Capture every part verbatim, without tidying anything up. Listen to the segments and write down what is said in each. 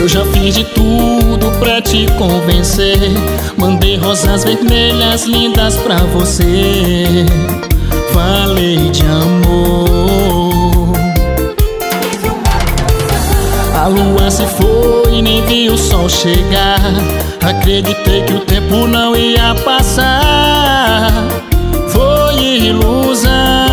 Eu já fiz de tudo pra te convencer. Mandei rosas vermelhas lindas pra você. Falei de amor. A lua se foi e nem vi o sol chegar. Acreditei que o tempo não ia passar. Foi ilusão.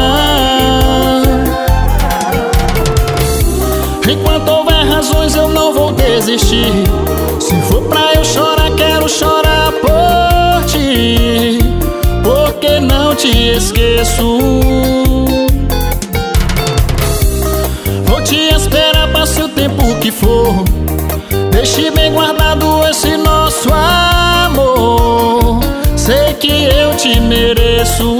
Enquanto houver razões eu não vou desistir. Se for pra eu chorar, quero chorar por ti, porque não te esqueço. Vou te esperar, passe o tempo que for. Deixe bem guardado esse nosso amor. Sei que eu te mereço.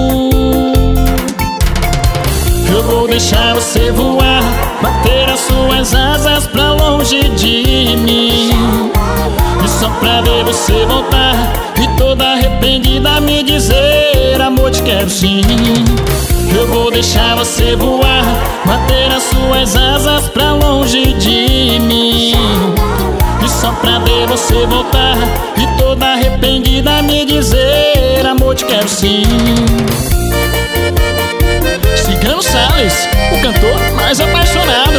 Eu vou deixar você voar, bater as suas asas pra longe de mim, e só pra ver você voltar e toda arrependida me dizer: amor, te quero sim. Eu vou deixar você voar, bater as suas asas pra longe de mim, e só pra ver você voltar e toda arrependida me dizer: amor, te quero sim. Cigano Salles, o cantor mais apaixonado.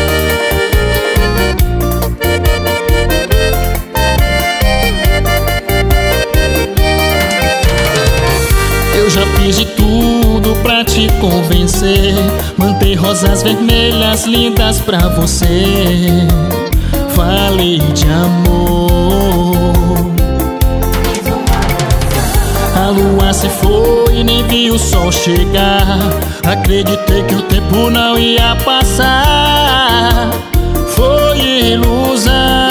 Eu já fiz de tudo pra te convencer. Mandei rosas vermelhas lindas pra você. Falei de amor. A lua se foi e nem vi o sol chegar. Acreditei que o tempo não ia passar. Foi ilusão.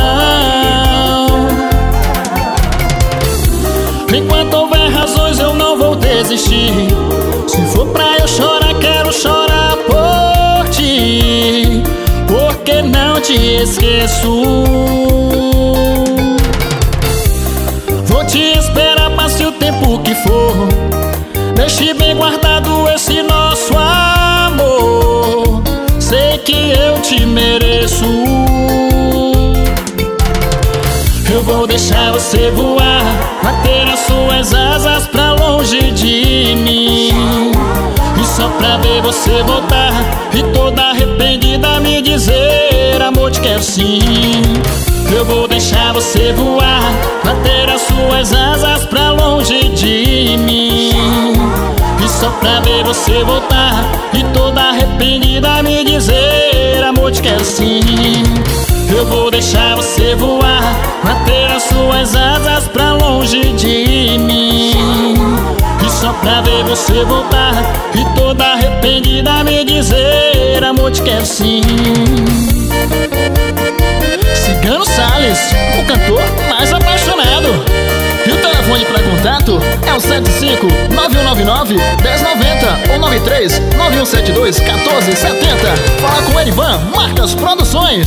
Enquanto houver razões eu não vou desistir. Se for pra eu chorar, quero chorar por ti, porque não te esqueço. Vou te esperar, passe o tempo que for. Deixe bem guardado esse nosso amor. Sei que eu te mereço. Eu vou deixar você voar, bater as suas asas pra longe de mim, e só pra ver você voltar e toda arrependida me dizer: amor, te quero sim. Eu vou deixar você voar, bater as suas asas pra longe de mim, e só pra ver você voltar e toda arrependida me dizer: amor, te quero sim. Eu vou deixar você voar, bater as suas asas pra longe de mim, e só pra ver você voltar e toda arrependida me dizer: amor, te quero sim. Cigano Salles, o cantor mais apaixonado. E o telefone para contato é o sete cinco, nove um nove nove, um zero nove zero ou nove três, nove um sete dois, um quatro sete zero. Fala com o Erivan Marcas Produções.